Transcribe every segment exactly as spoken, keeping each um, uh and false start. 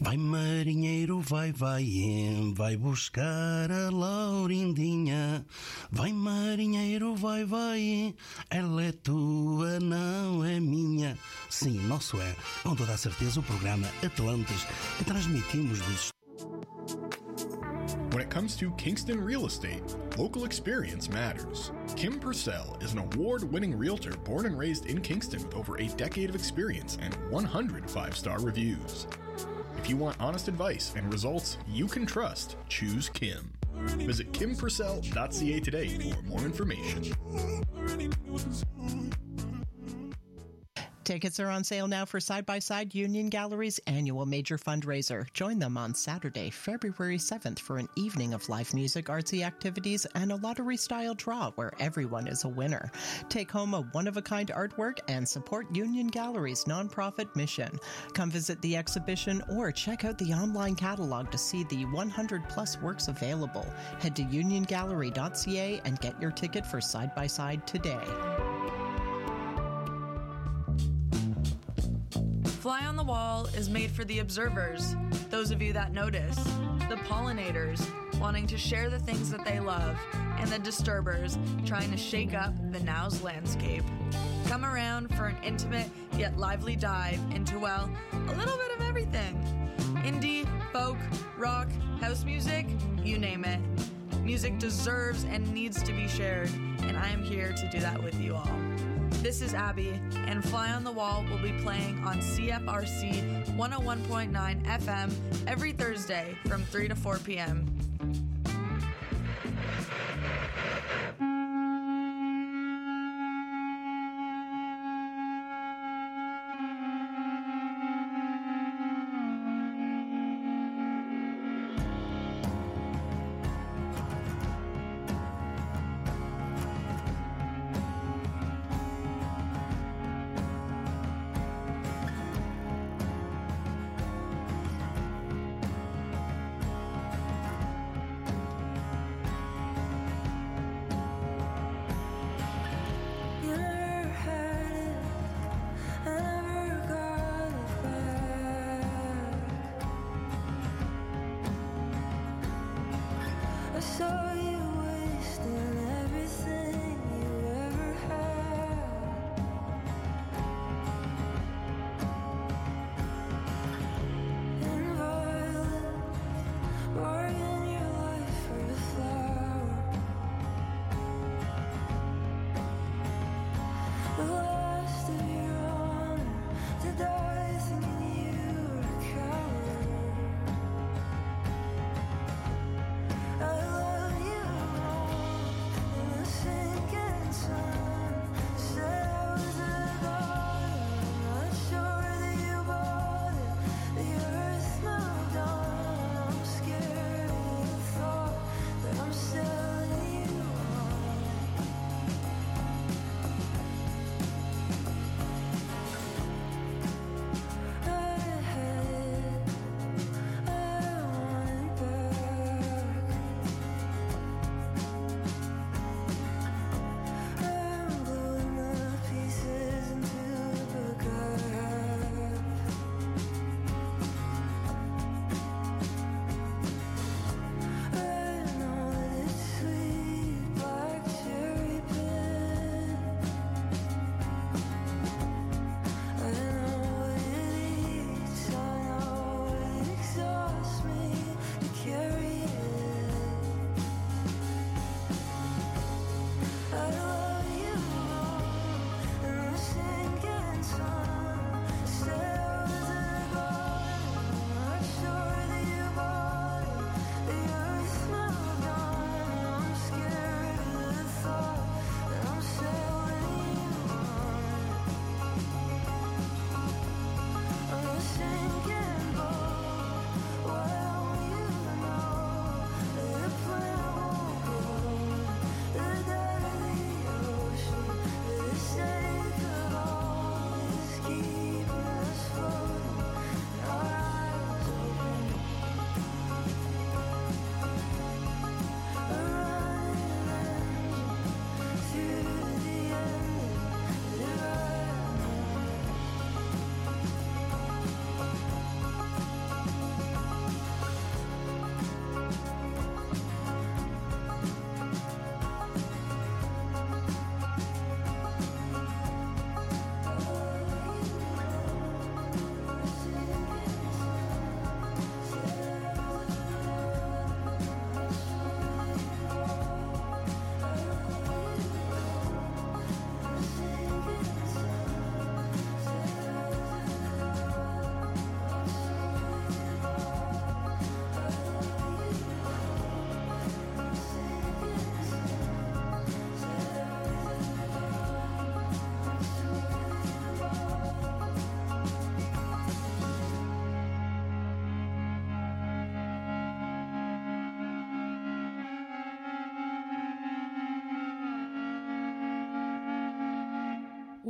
Vai marinheiro, vai, vai, vai buscar a Laurindinha. Vai marinheiro, vai, vai, ela é tua, não é minha. Sim, nosso é, com toda a certeza, o programa Atlantis, que transmitimos dos... When it comes to Kingston real estate, local experience matters. Kim Purcell is an award-winning realtor born and raised in Kingston with over a decade of experience and one hundred five-star reviews. If you want honest advice and results you can trust, choose Kim. Visit kim purcell dot c a today for more information. Tickets are on sale now for Side by Side Union Gallery's annual major fundraiser. Join them on Saturday, February seventh for an evening of live music, artsy activities, and a lottery-style draw where everyone is a winner. Take home a one-of-a-kind artwork and support Union Gallery's nonprofit mission. Come visit the exhibition or check out the online catalog to see the one hundred plus works available. Head to union gallery dot c a and get your ticket for Side by Side today. Fly on the Wall is made for the observers, those of you that notice, the pollinators wanting to share the things that they love, and the disturbers trying to shake up the now's landscape. Come around for an intimate yet lively dive into, well, a little bit of everything. Indie, folk, rock, house music, you name it. Music deserves and needs to be shared, and I am here to do that with you all. This is Abby, and Fly on the Wall will be playing on C F R C one oh one point nine F M every Thursday from three to four p.m.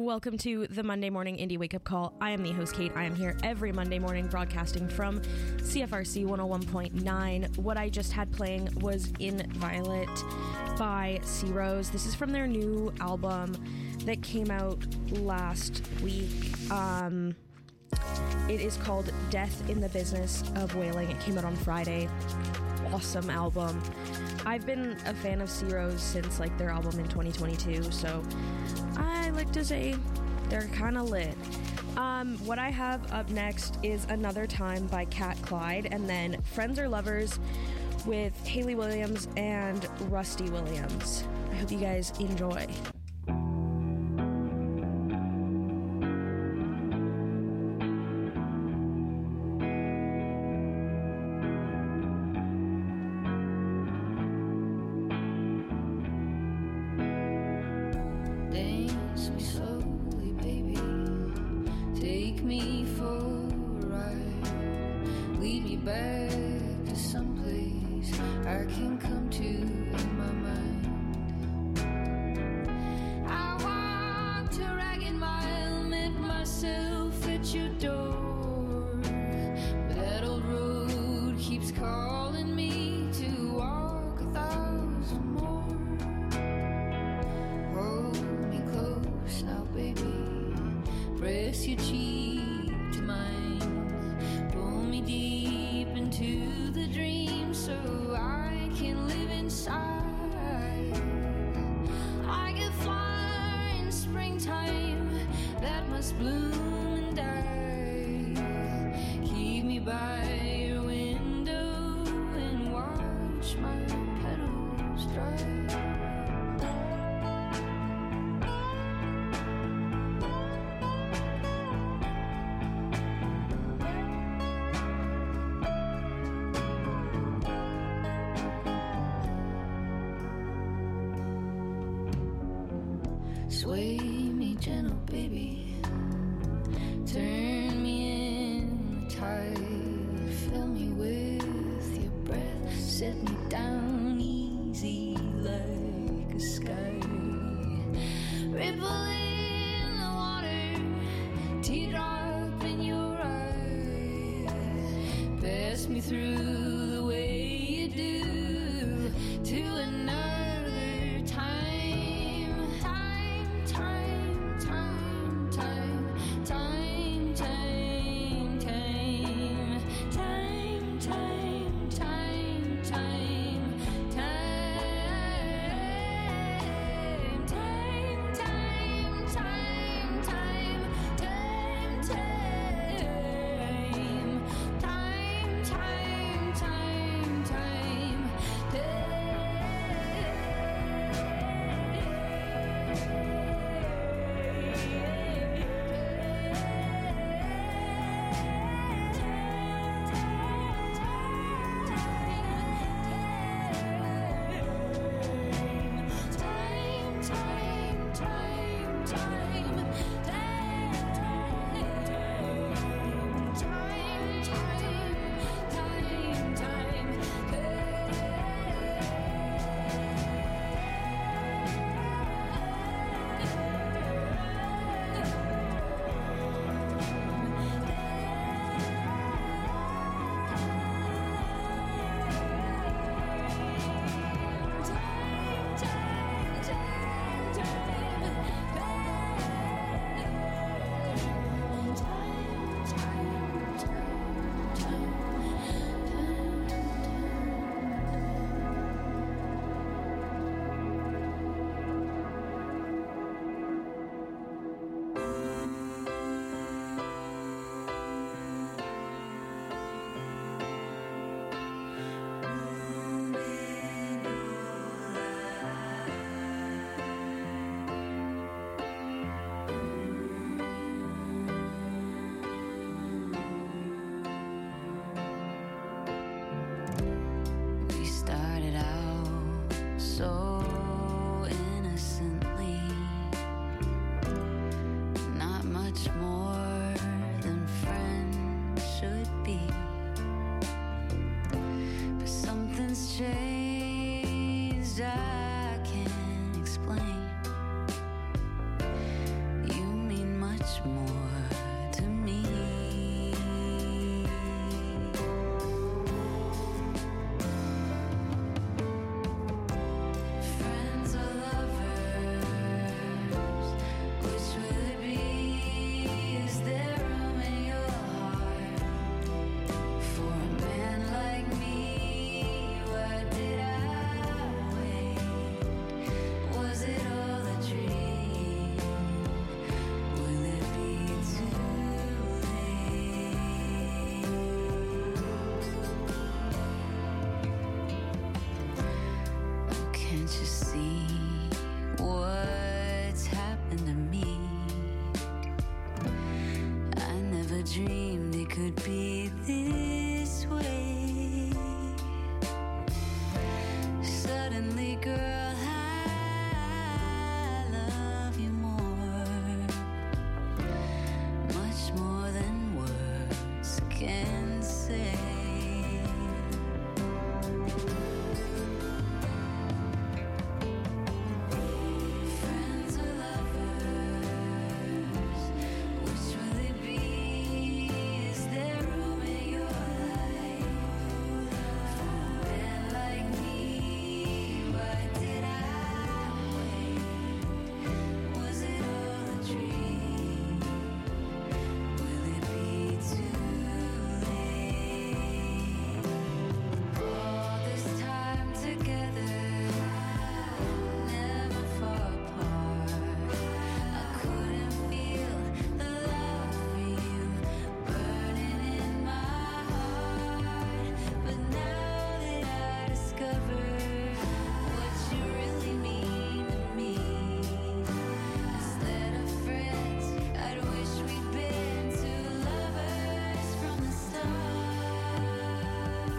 Welcome to the Monday Morning Indie Wake Up Call. I am the host, Kate. I am here every Monday morning broadcasting from C F R C one oh one point nine. What I just had playing was In Violet by C-Rose. This is from their new album that came out last week. Um, it is called Death in the Business of Wailing. It came out on Friday. Awesome album. I've been a fan of C-Rose since like their album in twenty twenty-two, so I like to say they're kind of lit. Um, what I have up next is Another Time by Cat Clyde, and then Friends or Lovers with Hayley Williams and Rusty Williams. I hope you guys enjoy. Sway me gentle, baby. Turn me in the tide. Fill me with your breath. Set me down easy like a sky. Ripple in the water. Teardrop in your eye. Pass me through the way you do to another. Time dreamed it could be this way. Suddenly, girl, I love you more, much more than words can say. Friends or lovers, which will it be? Is there room in your life for a man like me? Why did I wait? Was it all a dream? Will it be too late? All this time together, never far apart. I couldn't feel the love for you burning in my heart. But now that I discovered what you really mean to me, instead of friends, I'd wish we'd been two lovers from the start.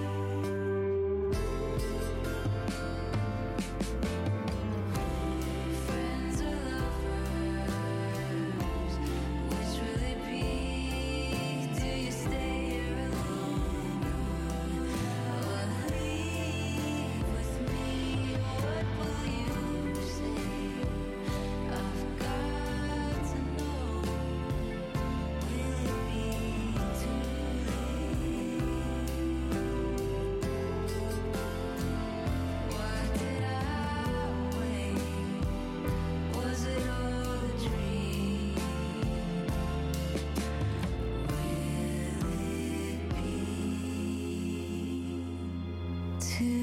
Friends or lovers, which will it be? Do you stay here alone or leave with me? What will you say? I've got to know. Will it be too late? Why did I wait? Was it all a dream? Will it be too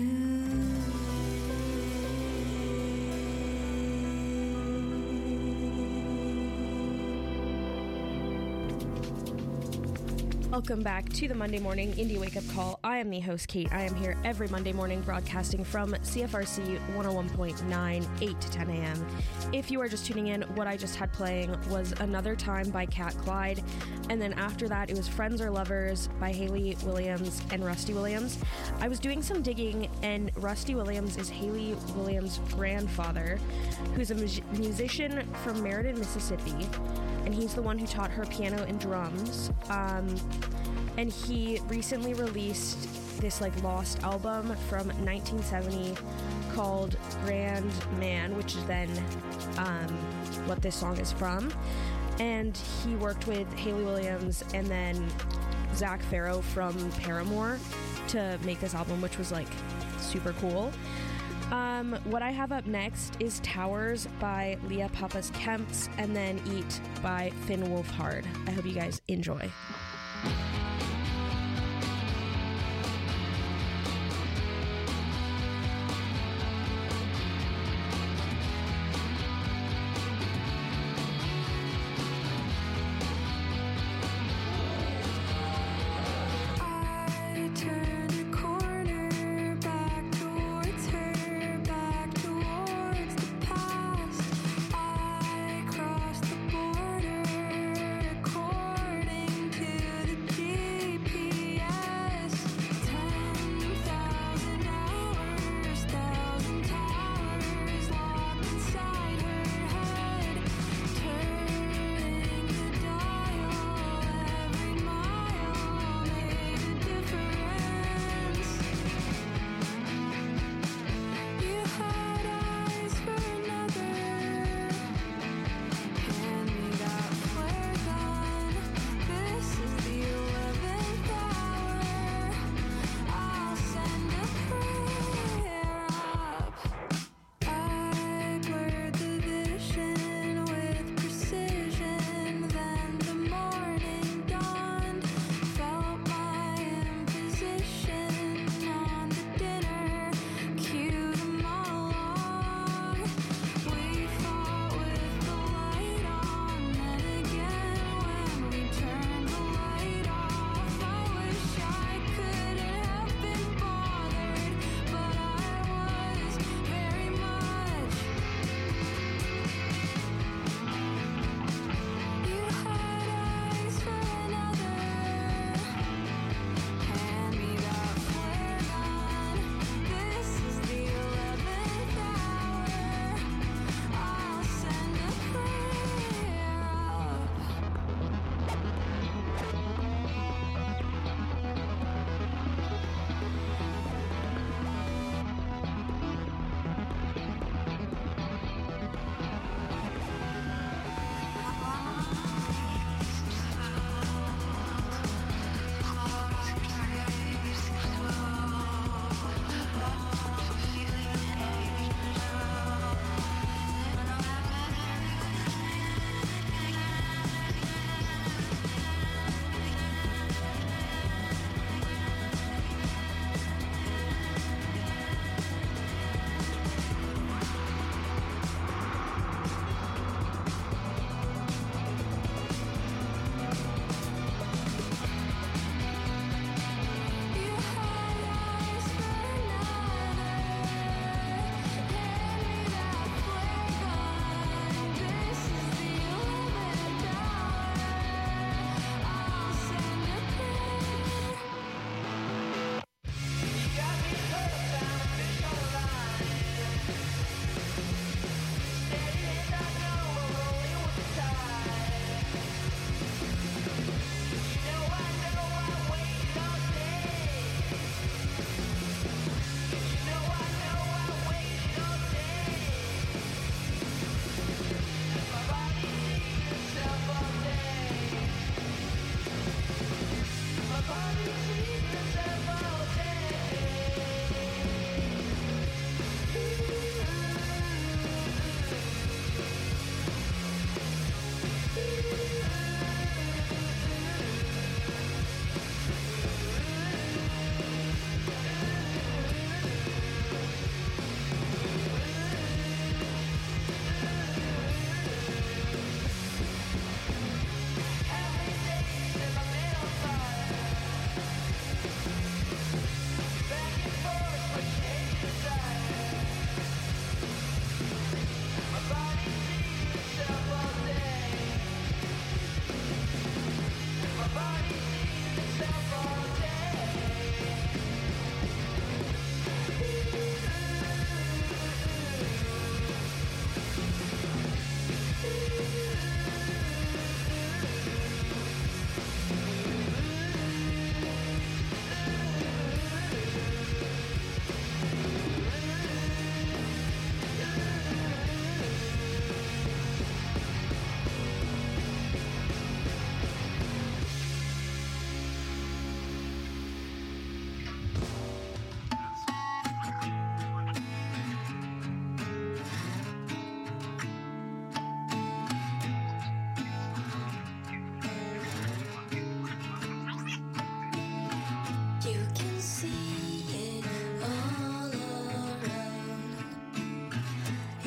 Welcome back to the Monday Morning Indie Wake Up Call. I am the host, Kate. I am here every Monday morning broadcasting from C F R C one oh one point nine, eight to ten a.m. If you are just tuning in, what I just had playing was Another Time by Cat Clyde. And then after that, it was Friends or Lovers by Hayley Williams and Rusty Williams. I was doing some digging, and Rusty Williams is Hayley Williams' grandfather, who's a mu- musician from Meriden, Mississippi. And he's the one who taught her piano and drums. Um, and he recently released this like lost album from nineteen seventy called Grand Man, which is then um, what this song is from. And he worked with Hayley Williams and then Zach Farrow from Paramore to make this album, which was like super cool. Um, what I have up next is Towers by Leah Pappas Kemps, and then Eat by Finn Wolfhard. I hope you guys enjoy. I turned a corner back towards her, back towards the past. I crossed the border according to the G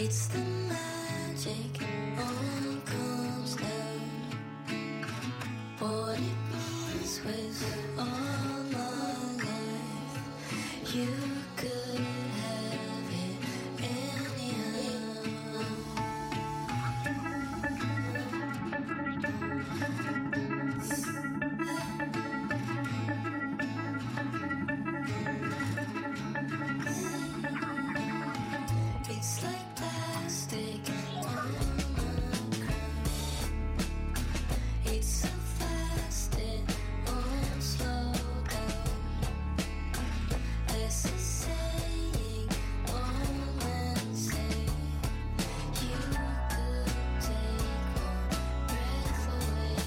It's the magic all comes down. What it means with all my life. You could have it anyhow. It's like plastic on my crown. It's so fast it won't slow down. There's a saying all men say. You could take one breath away.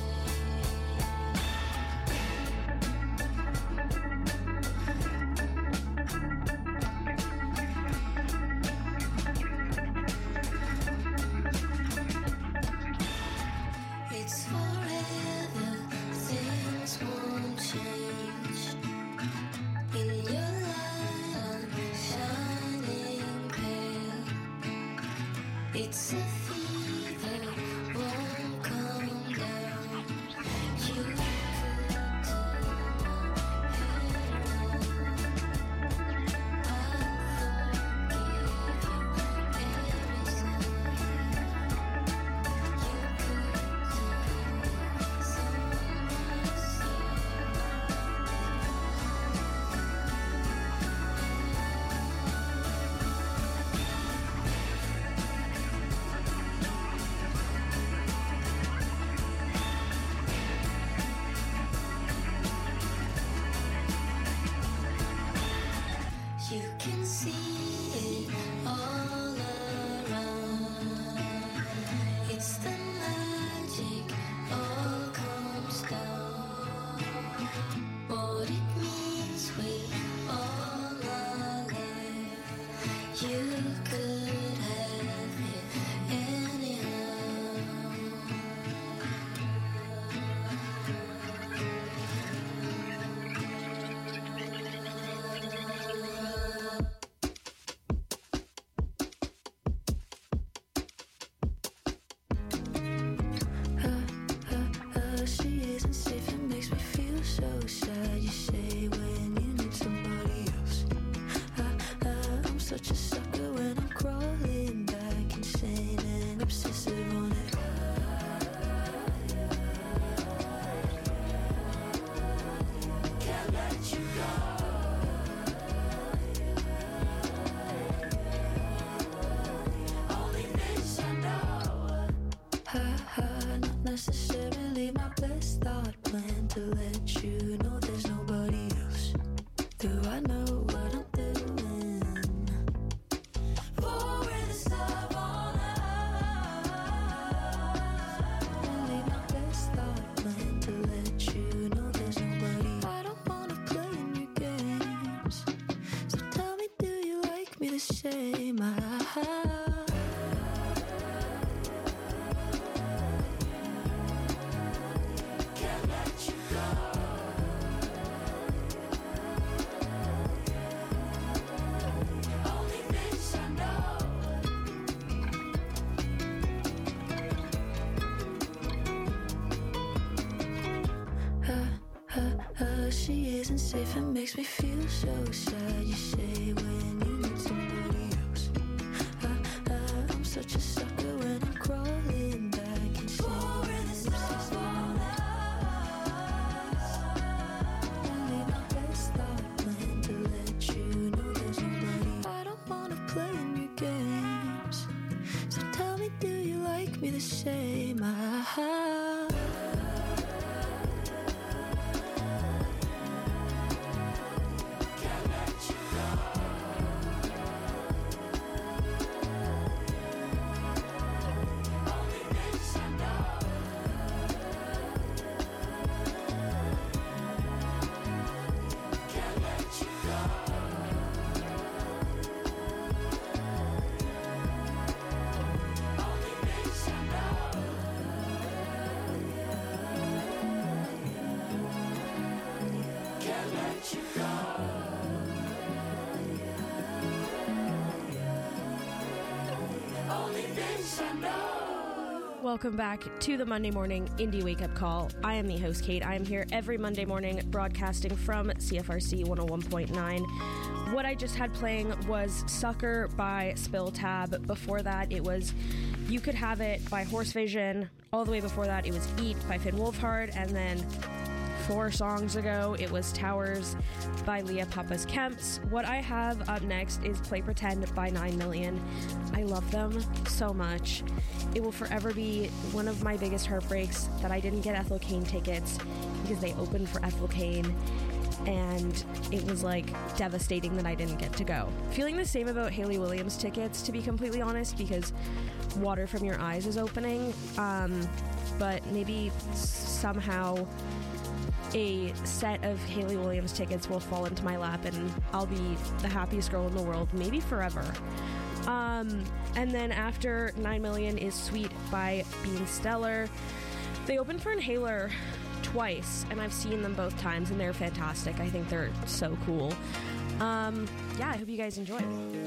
It's forever, things won't change. In your light, I'm shining pale. It's a fever, won't come down. You could turn my head around. I'll forgive you everything. You can see it all around. It's the magic all comes down. What it means with all my life. You could have it anyhow. Uh, she isn't safe, it makes me feel so sad. You say when you need somebody else. Uh, uh, I'm such a sucker when I'm crawling back, insane and obsessive on it. Can't let you go. Only this I know. Ha ha, not necessarily my best thought plan to let you know there's nobody else. Do I know what I'm doing? For this love on really my best thought plan to let you know there's nobody. I don't wanna play in your games. So tell me, do you like me the same? I can't let you go. Only this I know. Uh, uh, uh, she isn't safe, it makes me feel so sad. You say when you need somebody else. Uh, uh, I'm such a sucker when I'm crawling back and saying only my best thought plan to let you know there's nobody. I don't wanna play in your games. So tell me, do you like me the same? I can't let you go. Welcome back to the Monday Morning Indie Wake Up Call. I am the host, Kate. I am here every Monday morning broadcasting from C F R C one oh one point nine. What I just had playing was Sucker by Spill Tab. Before that, it was You Could Have It by Horse Vision. All the way before that, it was Eat by Finn Wolfhard. And then four songs ago, it was Towers by Leah Papas Kemps. What I have up next is Play Pretend by nine million. I love them so much. It will forever be one of my biggest heartbreaks that I didn't get Ethel Cain tickets because they opened for Ethel Cain, and it was like devastating that I didn't get to go. Feeling the same about Hayley Williams tickets, to be completely honest, because Water From Your Eyes is opening, um, but maybe somehow a set of Hayley Williams tickets will fall into my lap and I'll be the happiest girl in the world, maybe forever. Um, and then after nine million is Sweet by Bean Stellar. They opened for Inhaler twice, and I've seen them both times, and they're fantastic. I think they're so cool. Um, yeah, I hope you guys enjoy.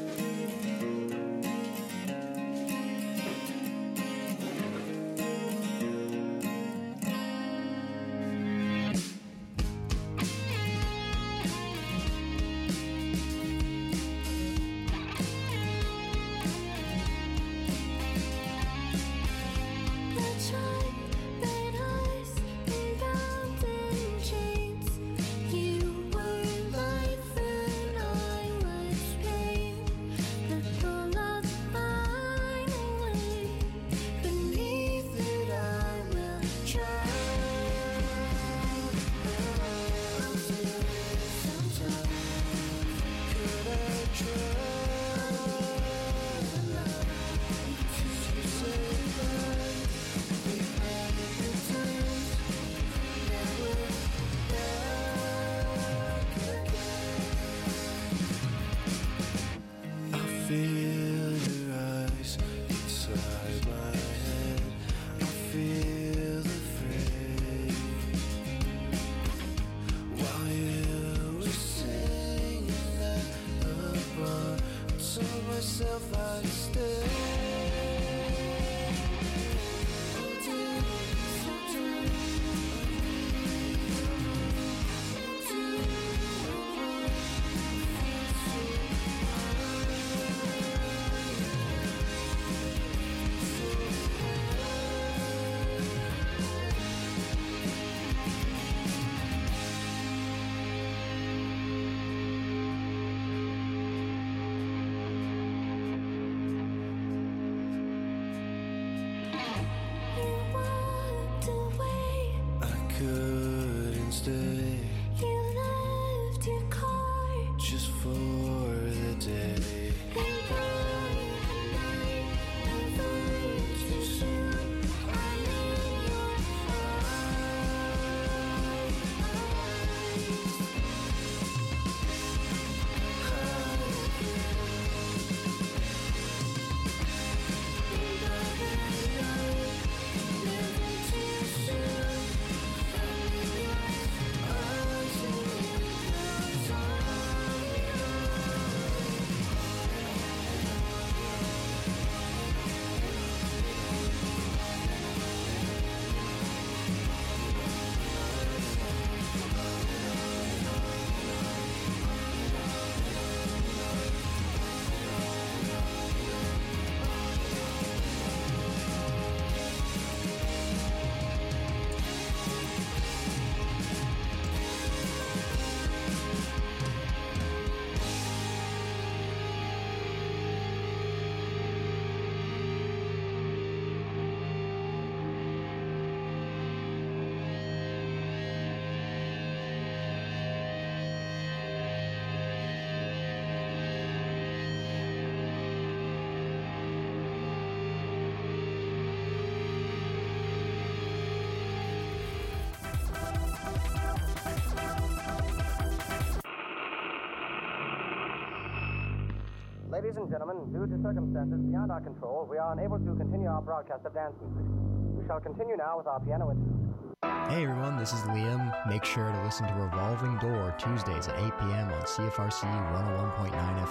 Ladies and gentlemen, due to circumstances beyond our control, we are unable to continue our broadcast of dance music. We shall continue now with our piano interlude. Hey everyone, this is Liam. Make sure to listen to Revolving Door Tuesdays at eight p.m. on C F R C one oh one point nine F M.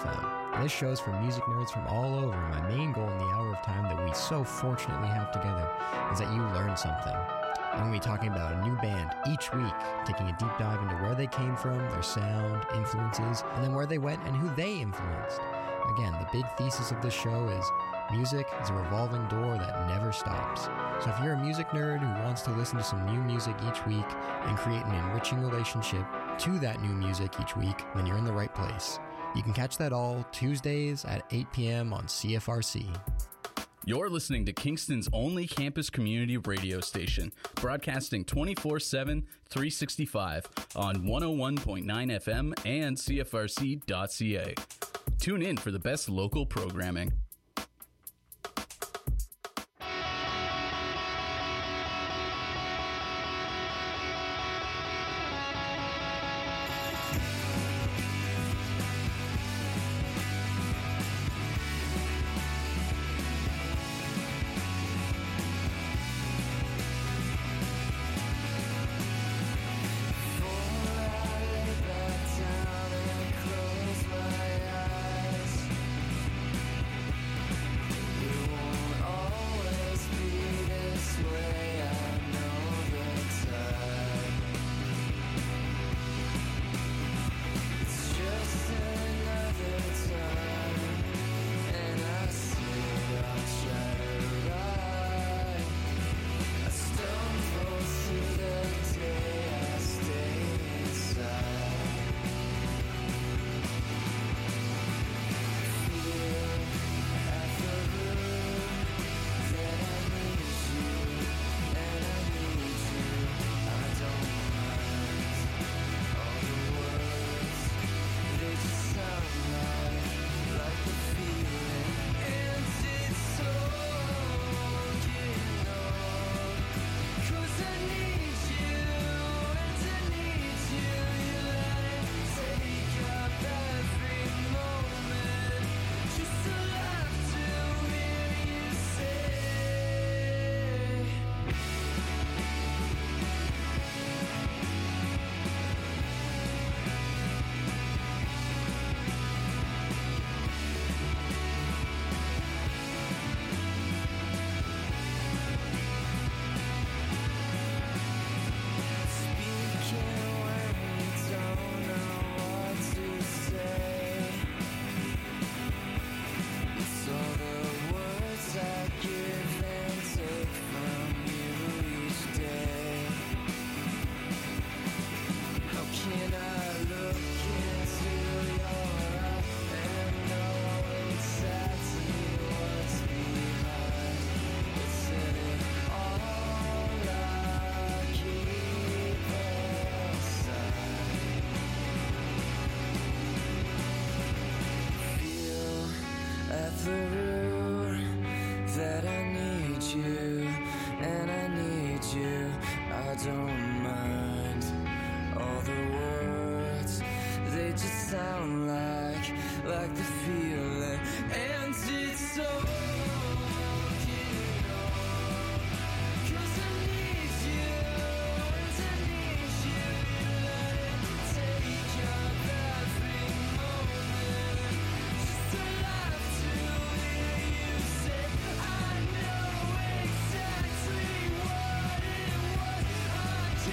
This show's for music nerds from all over. My main goal in the hour of time that we so fortunately have together is that you learn something. I'm going to be talking about a new band each week, taking a deep dive into where they came from, their sound, influences, and then where they went and who they influenced. Again, the big thesis of this show is music is a revolving door that never stops. So if you're a music nerd who wants to listen to some new music each week and create an enriching relationship to that new music each week, then you're in the right place. You can catch that all Tuesdays at eight p.m. on C F R C. You're listening to Kingston's only campus community radio station, broadcasting twenty-four seven, three sixty-five on one oh one point nine F M and C F R C dot C A. Tune in for the best local programming. Exactly what it was I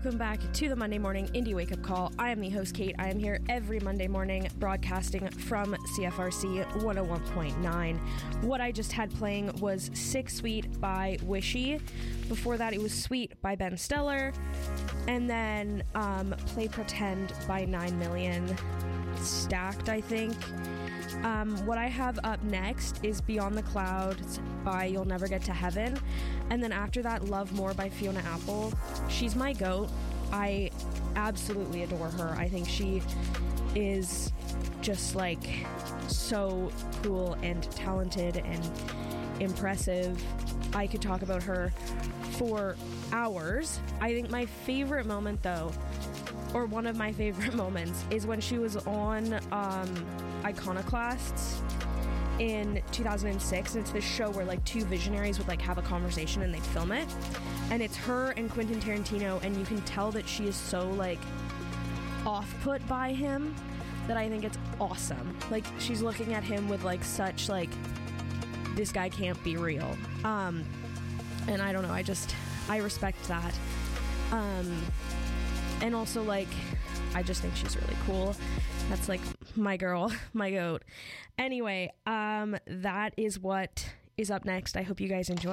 Welcome back to the Monday Morning Indie Wake Up Call. I am the host, Kate. I am here every Monday morning broadcasting from C F R C one oh one point nine. What I just had playing was Sick Sweet by Wishy. Before that, it was Sweet by Ben Stellar. And then um, Play Pretend by nine million. Stacked, I think. Um, what I have up next is Beyond the Clouds by You'll Never Get to Heaven. And then after that, Love More by Fiona Apple. She's my goat. I absolutely adore her. I think she is just like so cool and talented and impressive. I could talk about her for hours. I think my favorite moment, though, or one of my favorite moments, is when she was on um, Iconoclasts in two thousand six. And it's this show where like two visionaries would like have a conversation and they'd film it. And it's her and Quentin Tarantino, and you can tell that she is so like off-put by him that I think it's awesome. Like she's looking at him with like such like, this guy can't be real. Um, and I don't know, I just, I respect that. Um, and also like, I just think she's really cool. That's like my girl, my goat. Anyway, um, that is what is up next. I hope you guys enjoy.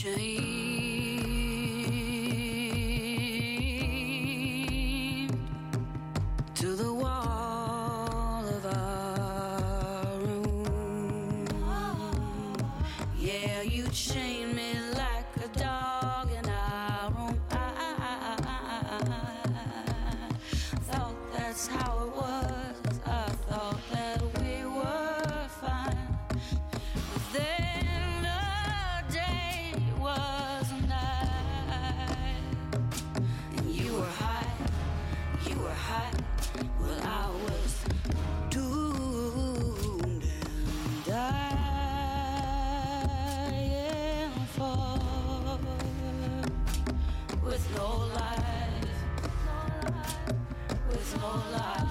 chained to the wall of our room. Yeah, you chained me like a dog in our room. I, thought that's how it was. I thought that we were fine. But then the day was a night, and you were high, you were high. Well, I was doomed and dying for, with no life, with no life.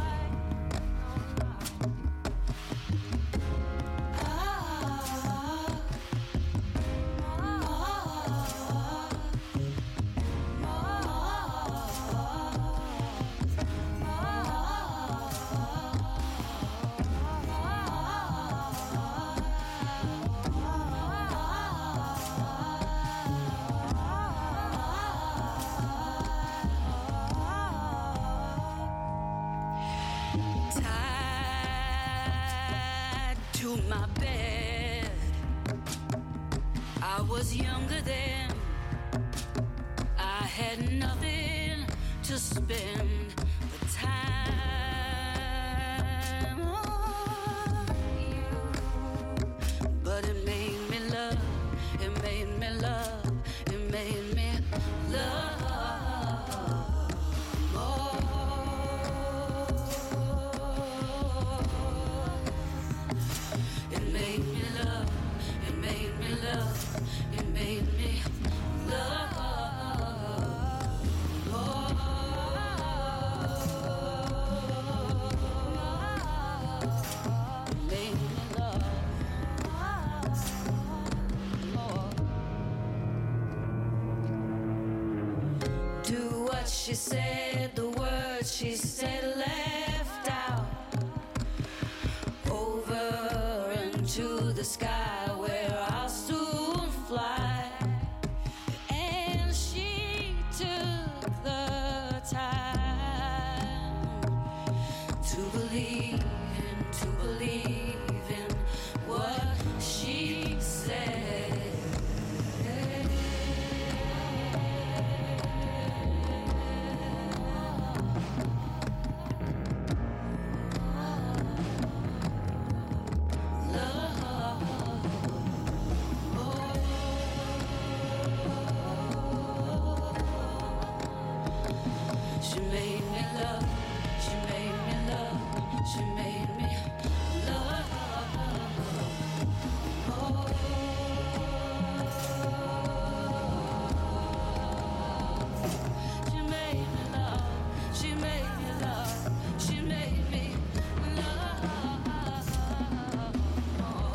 Ah, tied to my bed. I was younger then. I had nothing to spend the time on you. But it made me love, it made me love, it made me love more. It made me love, it made me love, it made me love more. It made me love more. Do what she said, the words she said left out. Over into the sky where I'll soon fly. And she took the time to believe in, to believe in what she said. She made me love, she made me love, she made me love more. She made me love, she made me love, she made me love more.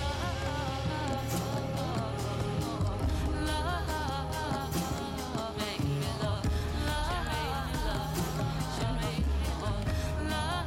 Love, make me love, she made me love, she made me love, love.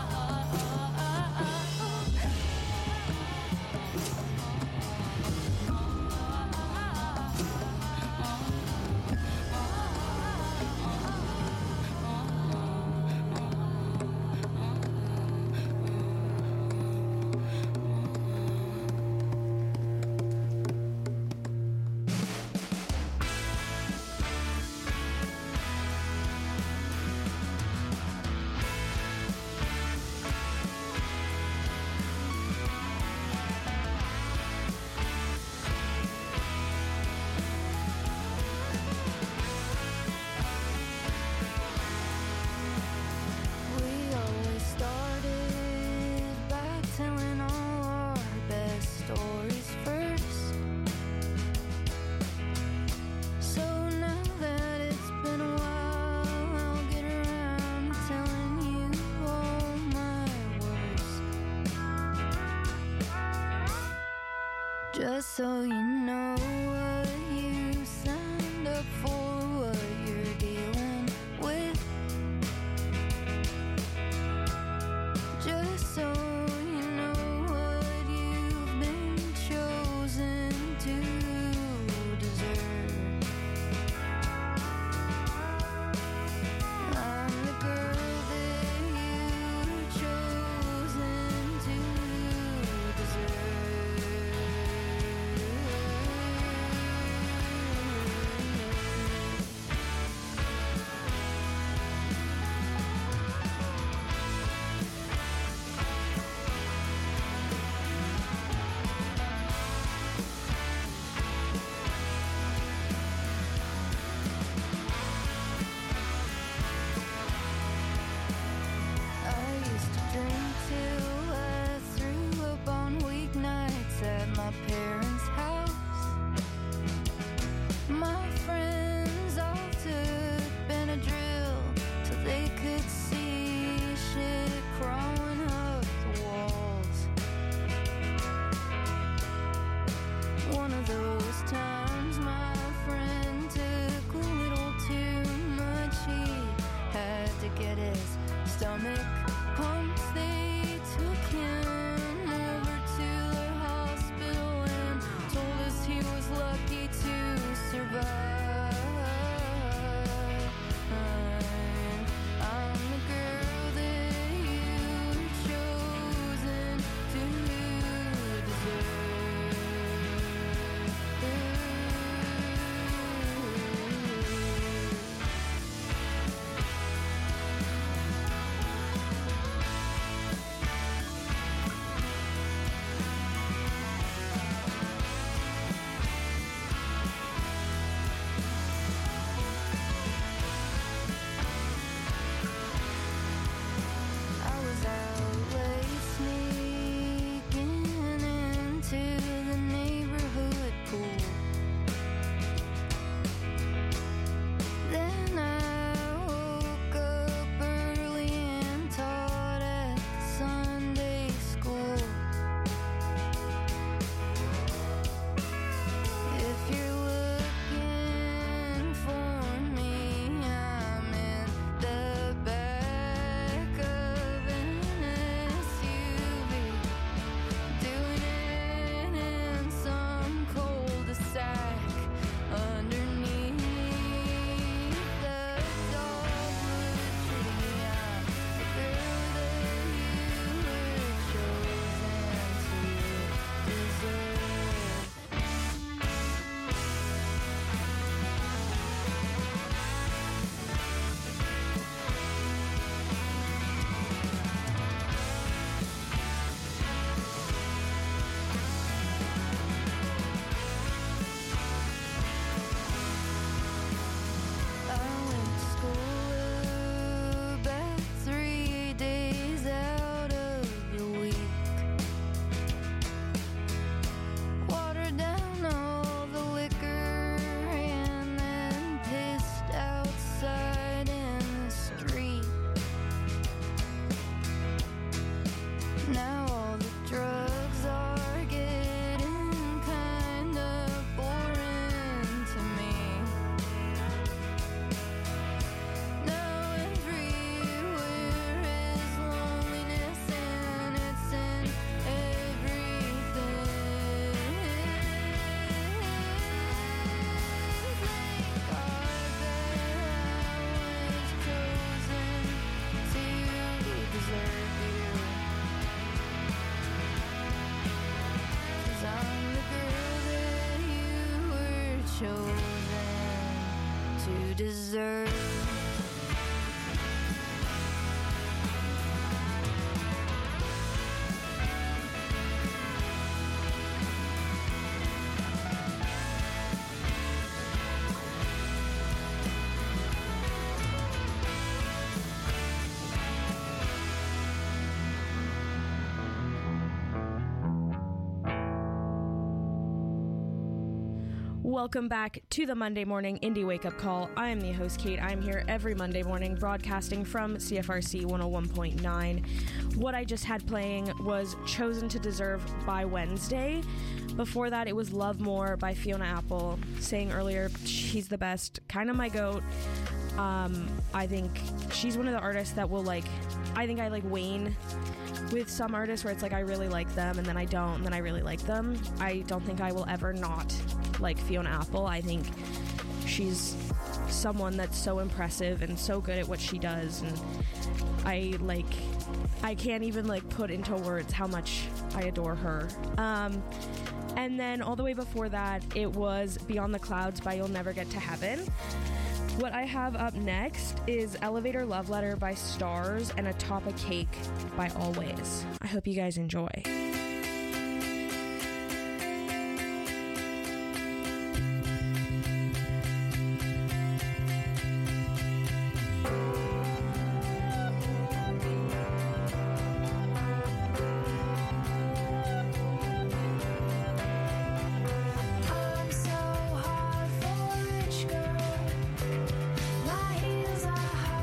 We always started by telling all our best stories first. So now that it's been a while, I'll get around to telling you all my worst. Just so you know what you signed up for, what you're dealing with. Just so you know what you've been chosen to deserve. stomach pumps. They took him over to the hospital and told us he was lucky to survive. I'm the girl that you've chosen to deserve. I was out late sneaking into the neighborhood pool. Then I woke up early and taught at Sunday school. If you're looking for me, I'm in the back of an S U V, doing it in some cul-de-sac underneath the dogwood tree. I'm the girl that you were chosen to deserve. I went to school about three days out of the week. Watered down all the liquor and then pissed outside in the street. Now all the drugs are getting kinda boring to me. Now everywhere is loneliness and it's in everything. Thank God that I was chosen to deserve you. 'Cause I'm the girl that you were chosen to deserve. Welcome back to the Monday Morning Indie Wake Up Call. I am the host, Kate. I'm here every Monday morning broadcasting from C F R C one oh one point nine. What I just had playing was Chosen to Deserve by Wednesday. Before that, it was Love More by Fiona Apple. Saying earlier, she's the best, kind of my goat. Um, I think she's one of the artists that will like, I think I like wane with some artists where it's like I really like them and then I don't and then I really like them. I don't think I will ever not like Fiona Apple. I think she's someone that's so impressive and so good at what she does, and I like I can't even like put into words how much I adore her. Um, and then all the way before that, it was Beyond the Clouds by You'll Never Get to Heaven. What I have up next is Elevator Love Letter by Stars and Atop a Cake by Always. I hope you guys enjoy.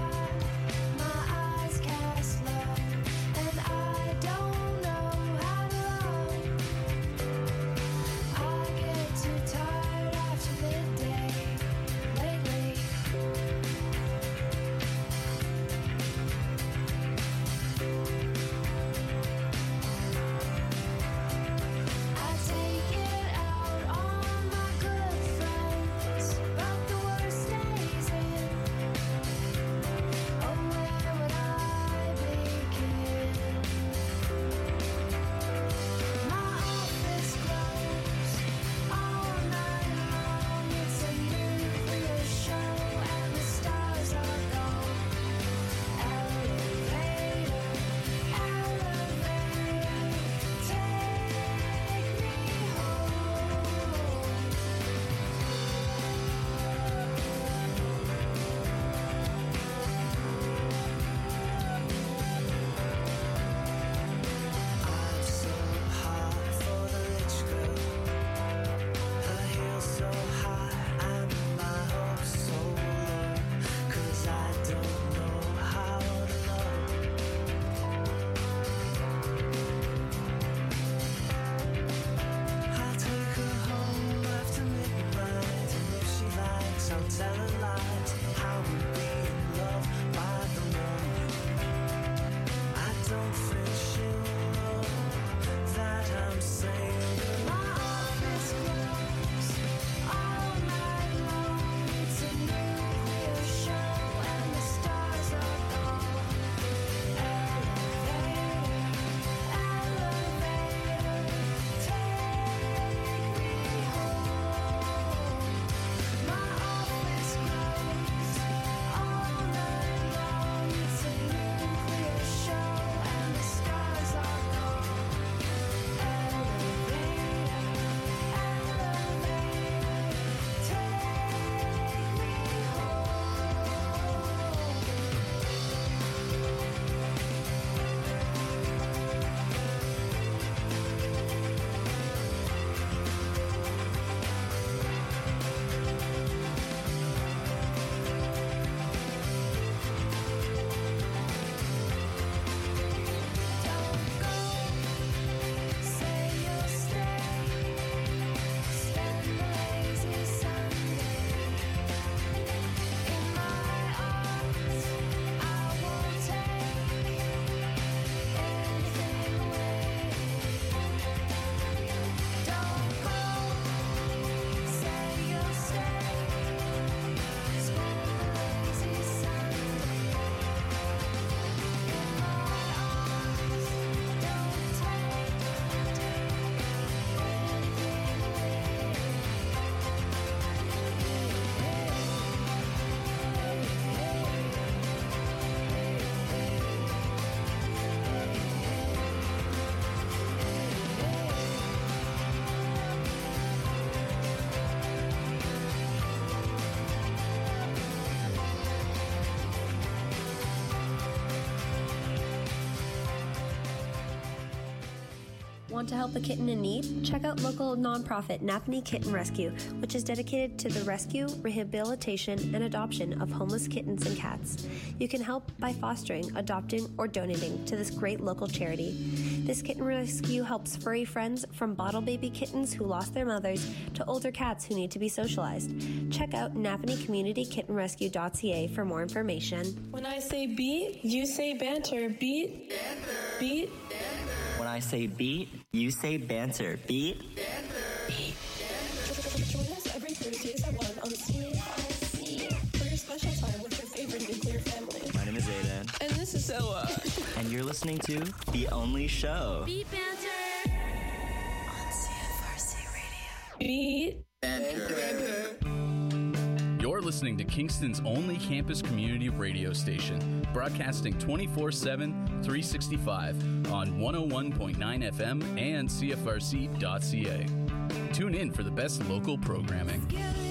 My eyes cast love, and I don't know how Want to help a kitten in need? Check out local nonprofit Napanee Kitten Rescue, which is dedicated to the rescue, rehabilitation, and adoption of homeless kittens and cats. You can help by fostering, adopting, or donating to this great local charity. This kitten rescue helps furry friends from bottle baby kittens who lost their mothers to older cats who need to be socialized. Check out napanee community kitten rescue dot c a for more information. When I say beat, you say banter. Beat, beat. When I say beat, you say banter. Beat, beat. Join us every Thursdays at one on C F R C for your special time with your favorite nuclear family. My name is Aiden. And this is Zoa. And you're listening to The Only Show. Beat banter on C F R C Radio. Beat banter. You're listening to Kingston's only campus community radio station, broadcasting twenty-four seven, three sixty-five on one oh one point nine F M and C F R C dot C A. Tune in for the best local programming.